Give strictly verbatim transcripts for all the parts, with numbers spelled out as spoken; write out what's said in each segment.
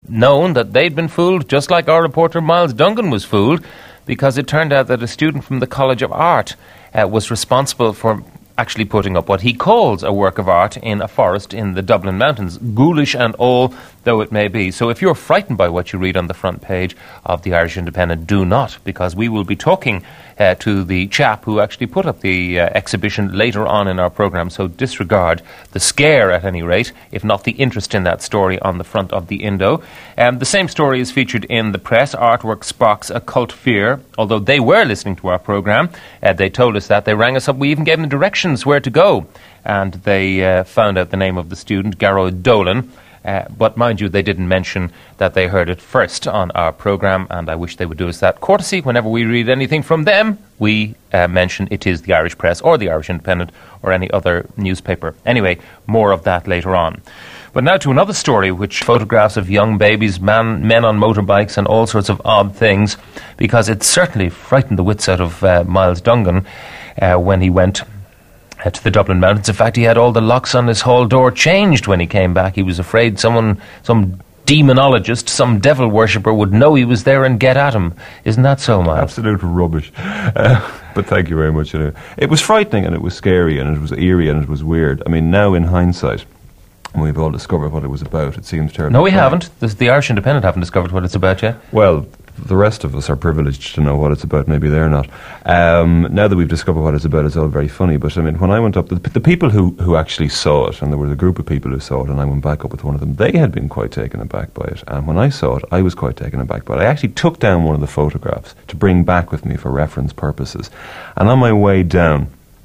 known that they'd been fooled, just like our reporter Miles Dungan was fooled, because it turned out that a student from the College of Art uh, was responsible for actually putting up what he calls a work of art in a forest in the Dublin Mountains, ghoulish and all though it may be. So if you're frightened by what you read on the front page of the Irish Independent, do not, because we will be talking uh, to the chap who actually put up the uh, exhibition later on in our programme. So disregard the scare at any rate, if not the interest in that story on the front of the Indo. Um, the same story is featured in the press. Artwork sparks occult fear. Although they were listening to our programme, uh, they told us that. They rang us up. We even gave them directions where to go. And they uh, found out the name of the student, Garrod Dolan. Uh, but mind you, they didn't mention that they heard it first on our programme, and I wish they would do us that courtesy. Whenever we read anything from them, we uh, mention it is the Irish Press or the Irish Independent or any other newspaper. Anyway, more of that later on. But now to another story, which photographs of young babies, man, men on motorbikes and all sorts of odd things, because it certainly frightened the wits out of uh, Miles Dungan uh, when he went Uh, to the Dublin Mountains. In fact, he had all the locks on his hall door changed when he came back. He was afraid someone, some demonologist, some devil worshipper would know he was there and get at him. Isn't that so, Miles? Absolute rubbish. Uh, but thank you very much. Anyway. It was frightening and it was scary and it was eerie and it was weird. I mean, now in hindsight, when we've all discovered what it was about, it seems terrible. No, we funny. haven't. The, the Irish Independent haven't discovered what it's about yet. Well, the rest of us are privileged to know what it's about. Maybe they're not. Um, now that we've discovered what it's about, it's all very funny. But I mean, when I went up, the, the people who, who actually saw it, and there was a group of people who saw it, and I went back up with one of them, they had been quite taken aback by it. And when I saw it, I was quite taken aback by it. I actually took down one of the photographs to bring back with me for reference purposes. And on my way down,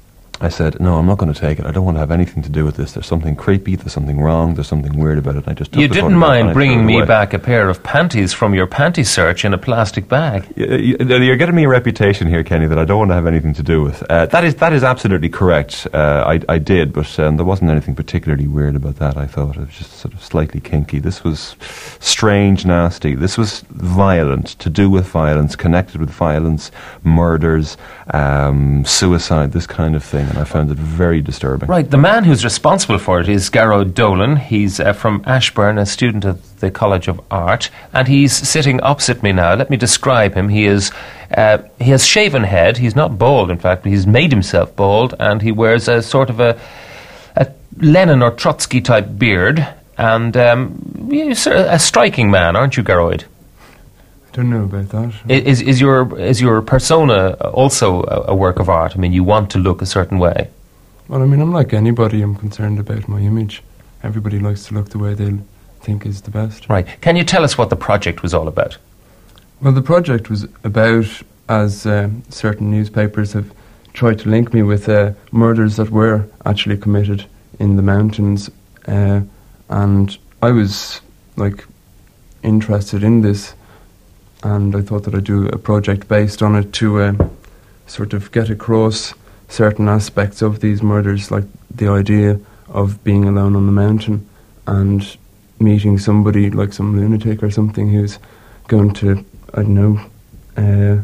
I said, no, I'm not going to take it. I don't want to have anything to do with this. There's something creepy, there's something wrong, there's something weird about it. And I just took You the didn't mind bringing me back a pair of panties from your panty search in a plastic bag. You're getting me a reputation here, Kenny, that I don't want to have anything to do with. Uh, that is that is absolutely correct. Uh, I, I did, but um, there wasn't anything particularly weird about that. I thought it was just sort of slightly kinky. This was strange, nasty. This was violent, to do with violence, connected with violence, murders, um, suicide, this kind of thing. And I found it very disturbing. Right, the man who's responsible for it is Garrod Dolan. He's uh, from Ashburn, a student at the College of Art, and he's sitting opposite me now. Let me describe him. He is uh, he has shaven head. He's not bald, in fact, but he's made himself bald, and he wears a sort of a, a Lenin or Trotsky type beard, and um, you're a striking man, aren't you, Garrod? Don't know about that. Is is your is your persona also a, a work of art? I mean, you want to look a certain way. Well, I mean, I'm like anybody. I'm concerned about my image. Everybody likes to look the way they think is the best. Right. Can you tell us what the project was all about? Well, the project was about, as uh, certain newspapers have tried to link me with, uh, murders that were actually committed in the mountains, uh, and I was like interested in this. And I thought that I'd do a project based on it to uh, sort of get across certain aspects of these murders, like the idea of being alone on the mountain and meeting somebody like some lunatic or something who's going to, I don't know, uh,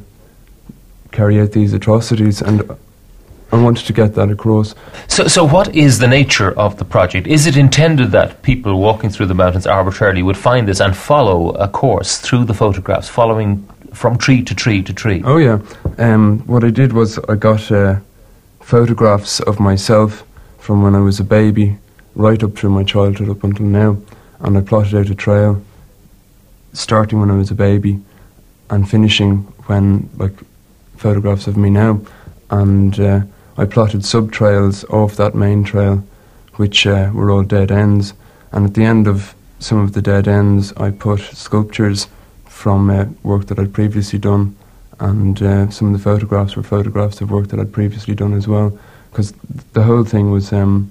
carry out these atrocities. And I wanted to get that across. So, so what is the nature of the project? Is it intended that people walking through the mountains arbitrarily would find this and follow a course through the photographs, following from tree to tree to tree? Oh, yeah. Um, what I did was I got uh, photographs of myself from when I was a baby, right up through my childhood up until now, and I plotted out a trail, starting when I was a baby and finishing when, like, photographs of me now. And uh, I plotted sub-trails off that main trail, which uh, were all dead ends. And at the end of some of the dead ends, I put sculptures from uh, work that I'd previously done, and uh, some of the photographs were photographs of work that I'd previously done as well. Because the whole thing was um,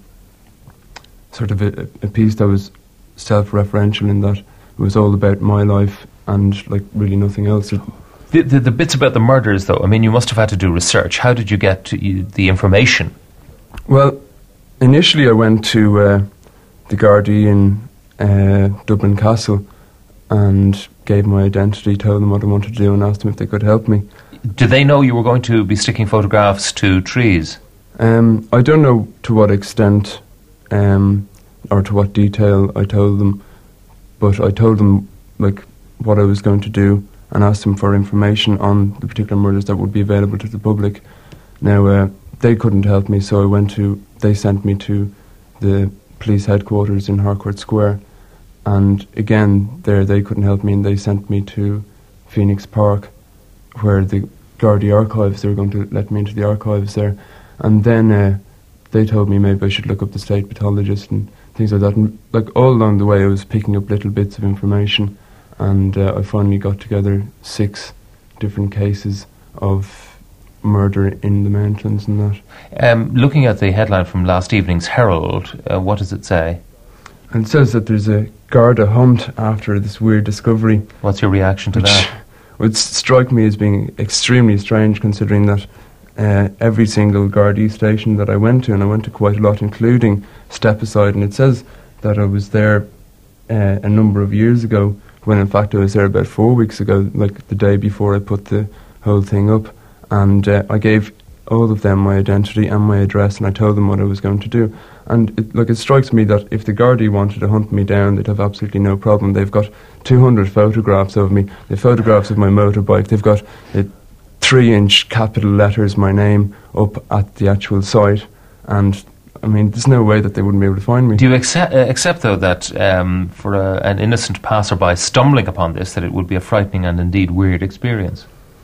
sort of a, a piece that was self-referential in that it was all about my life and like really nothing else. It, The, the, the bits about the murders, though, I mean, you must have had to do research. How did you get to you, the information? Well, initially I went to uh, the Gardaí in uh, Dublin Castle and gave my identity, told them what I wanted to do and asked them if they could help me. Did they know you were going to be sticking photographs to trees? Um, I don't know to what extent um, or to what detail I told them, but I told them like what I was going to do, and asked them for information on the particular murders that would be available to the public. Now, uh, they couldn't help me, so I went to, they sent me to the police headquarters in Harcourt Square, and again, there they couldn't help me, and they sent me to Phoenix Park, where the Gardaí archives, they were going to let me into the archives there, and then uh, they told me maybe I should look up the state pathologist and things like that, and like all along the way I was picking up little bits of information, and uh, I finally got together six different cases of murder in the mountains and that. Um, looking at the headline from last evening's Herald, uh, what does it say? And it says that there's a Garda hunt after this weird discovery. What's your reaction to which that? would strike me as being extremely strange, considering that uh, every single Gardaí station that I went to, and I went to quite a lot, including Stepaside, and it says that I was there uh, a number of years ago, when in fact I was there about four weeks ago, like the day before I put the whole thing up. And uh, I gave all of them my identity and my address, and I told them what I was going to do. And it, like, it strikes me that if the Gardaí wanted to hunt me down, they'd have absolutely no problem. They've got two hundred photographs of me. They've photographs of my motorbike. They've got uh, three-inch capital letters, my name, up at the actual site. And, I mean, there's no way that they wouldn't be able to find me. Do you accept, uh, accept though, that um, for a, an innocent passerby stumbling upon this, that it would be a frightening and indeed weird experience?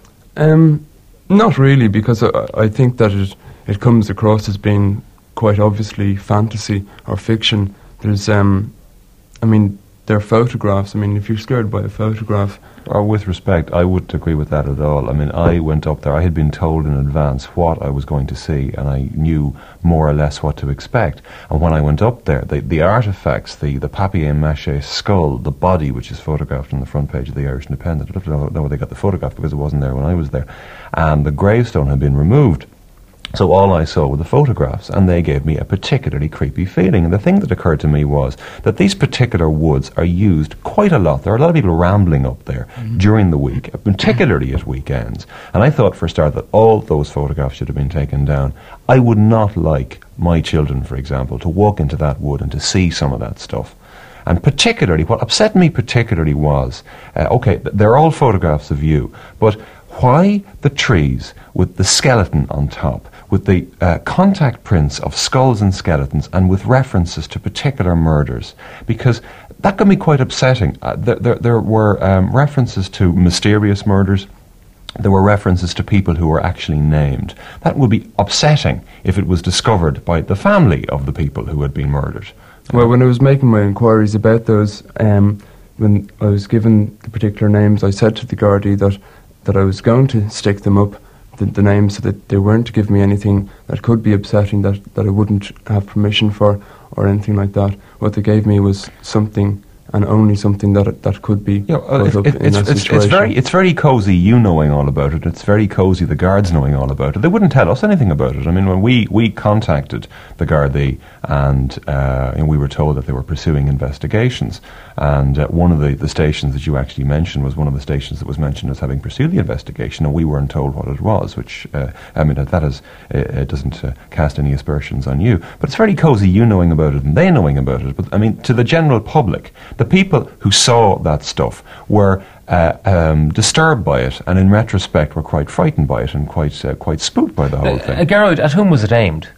Um... Not really, because I, I think that it it comes across as being quite obviously fantasy or fiction. There's, um, I mean, there are photographs. I mean, if you're scared by a photograph... Or with respect, I wouldn't agree with that at all. I mean, I went up there, I had been told in advance what I was going to see, and I knew more or less what to expect. And when I went up there, the, the artefacts, the, the papier-mâché skull, the body, which is photographed on the front page of the Irish Independent, I don't know, know where they got the photograph because it wasn't there when I was there, and the gravestone had been removed. So all I saw were the photographs, and they gave me a particularly creepy feeling. And the thing that occurred to me was that these particular woods are used quite a lot. There are a lot of people rambling up there mm. during the week, particularly at weekends. And I thought, for a start, that all those photographs should have been taken down. I would not like my children, for example, to walk into that wood and to see some of that stuff. And particularly, what upset me particularly was, uh, okay, th- they're all photographs of you, but why the trees with the skeleton on top, with the uh, contact prints of skulls and skeletons, and with references to particular murders? Because that can be quite upsetting. Uh, there, there, there were um, references to mysterious murders. There were references to people who were actually named. That would be upsetting if it was discovered by the family of the people who had been murdered. Well, when I was making my inquiries about those, um, when I was given the particular names, I said to the Gardaí that, that I was going to stick them up, the, the names, so that they weren't to give me anything that could be upsetting, that, that I wouldn't have permission for, or anything like that. What they gave me was something, and only something that that could be you know, uh, put up it, in it's, that it's, situation. It's very, it's very cosy you knowing all about it. It's very cosy the guards knowing all about it. They wouldn't tell us anything about it. I mean, when we, we contacted the Gardaí, and, uh, and we were told that they were pursuing investigations, and uh, one of the, the stations that you actually mentioned was one of the stations that was mentioned as having pursued the investigation, and we weren't told what it was, which, uh, I mean, that, that is, uh, it doesn't uh, cast any aspersions on you. But it's very cosy you knowing about it and they knowing about it. But, I mean, to the general public, the people who saw that stuff were uh, um, disturbed by it, and in retrospect were quite frightened by it and quite uh, quite spooked by the whole uh, thing. Uh, Gearóid, at whom was it aimed?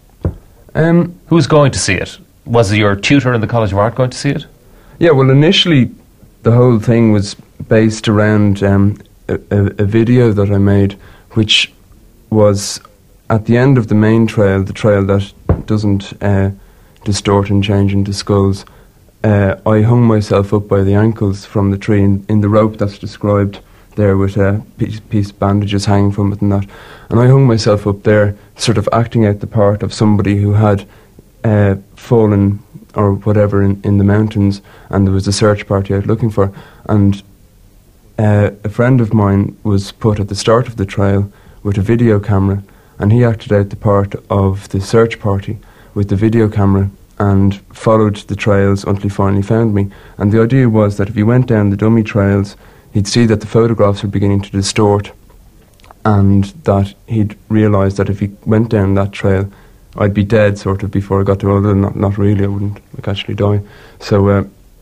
Um, Who was going to see it? Was your tutor in the College of Art going to see it? yeah, well, initially the whole thing was based around um, a, a, a video that I made, which was at the end of the main trail, the trail that doesn't uh, distort and change into skulls. Uh, I hung myself up by the ankles from the tree in, in the rope that's described there, with a piece, piece of bandages hanging from it and that. And I hung myself up there, sort of acting out the part of somebody who had uh, fallen or whatever in, in the mountains, and there was a search party out looking for. And uh, a friend of mine was put at the start of the trail with a video camera, and he acted out the part of the search party with the video camera and followed the trails until he finally found me. And the idea was that if he went down the dummy trails, he'd see that the photographs were beginning to distort, and that he'd realise that if he went down that trail, I'd be dead sort of before I got to, although not, not really, I wouldn't like actually die. So uh,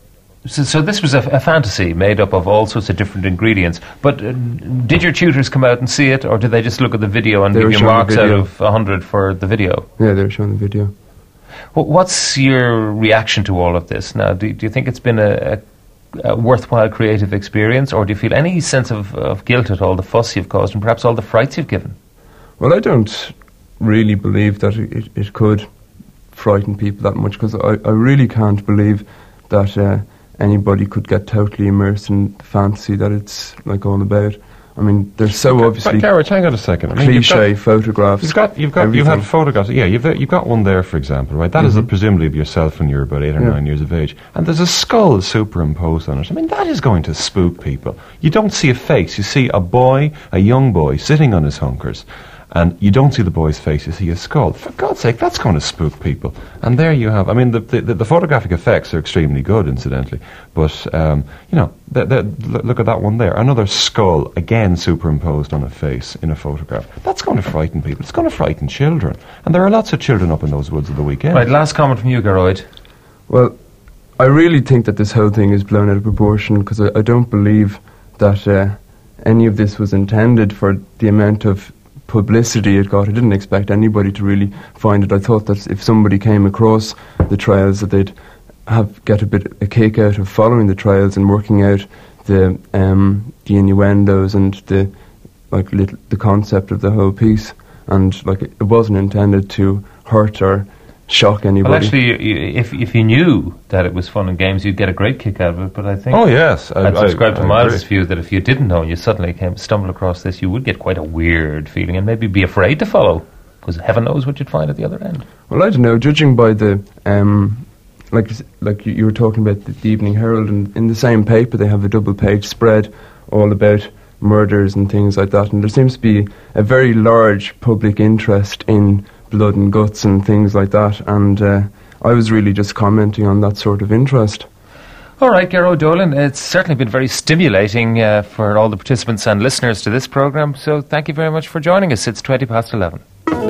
So, so this was a, a fantasy made up of all sorts of different ingredients. But uh, did your tutors come out and see it, or did they just look at the video and They give were you showing the marks out video. of one hundred for the video? Yeah, they were showing the video. Wh- What's your reaction to all of this now? Do, do you think it's been a, a, a worthwhile creative experience, or do you feel any sense of, of guilt at all the fuss you've caused and perhaps all the frights you've given? Well, I don't really believe that it, it, it could frighten people that much, because I, I really can't believe that uh, anybody could get totally immersed in the fantasy that it's like all about. I mean, there's so obviously But Garrett, hang on a second. I mean, you've cliche got- photographs. You've got, you've got, you've everything. had photographs. Yeah, you've you've got one there, for example, right? That is Mhm. presumably of yourself when you're about eight or Yeah. nine years of age, and there's a skull superimposed on it. I mean, that is going to spook people. You don't see a face. You see a boy, a young boy, sitting on his hunkers, and you don't see the boy's face. You see a skull. For God's sake, that's going to spook people. And there you have. I mean, the the, the photographic effects are extremely good, incidentally. But um, you know, the, the, l- look at that one there. Another skull, again superimposed on a face in a photograph. That's going to frighten people. It's going to frighten children. And there are lots of children up in those woods of the weekend. Right, last comment from you, Geroid. Well, I really think that this whole thing is blown out of proportion, because I, I don't believe that uh, any of this was intended for the amount of publicity it got. I didn't expect anybody to really find it. I thought that if somebody came across the trails, that they'd have get a bit a kick out of following the trails and working out the um, the innuendos and the like little, the concept of the whole piece. And like it wasn't intended to hurt or shock anybody. Well, actually, y- y- if if you knew that it was fun and games, you'd get a great kick out of it. But I think Oh yes, I, I'd subscribe I, to I Miles' agree. view that if you didn't know and you suddenly came stumble across this, you would get quite a weird feeling and maybe be afraid to follow, because heaven knows what you'd find at the other end. Well, I don't know. Judging by the, um, like like you, you were talking about the, the Evening Herald, and in the same paper they have a double-page spread all about murders and things like that, and there seems to be a very large public interest in blood and guts and things like that, and uh, I was really just commenting on that sort of interest. All right, Gero Dolan, it's certainly been very stimulating uh, for all the participants and listeners to this programme, so thank you very much for joining us. It's twenty past eleven.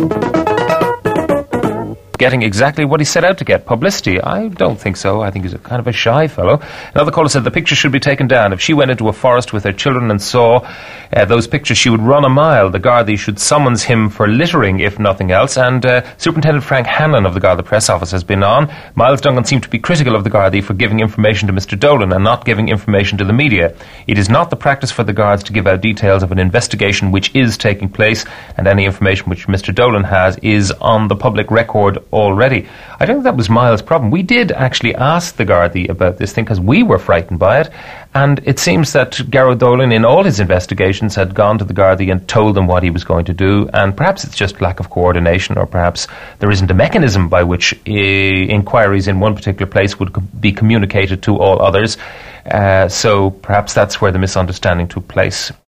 Getting exactly what he set out to get, publicity. I don't think so. I think he's a kind of a shy fellow. Another caller said the picture should be taken down. If she went into a forest with her children and saw uh, those pictures, she would run a mile. The Gardaí should summons him for littering, if nothing else. And uh, Superintendent Frank Hanlon of the Garda Press Office has been on. Miles Dungan seemed to be critical of the Gardaí for giving information to Mister Dolan and not giving information to the media. It is not the practice for the Guards to give out details of an investigation which is taking place, and any information which Mister Dolan has is on the public record already. I don't think that was Miles' problem. We did actually ask the Gardaí about this thing because we were frightened by it, and it seems that Gareth Dolan in all his investigations had gone to the Gardaí and told them what he was going to do, and perhaps it's just lack of coordination, or perhaps there isn't a mechanism by which uh, inquiries in one particular place would co- be communicated to all others. Uh, so perhaps that's where the misunderstanding took place.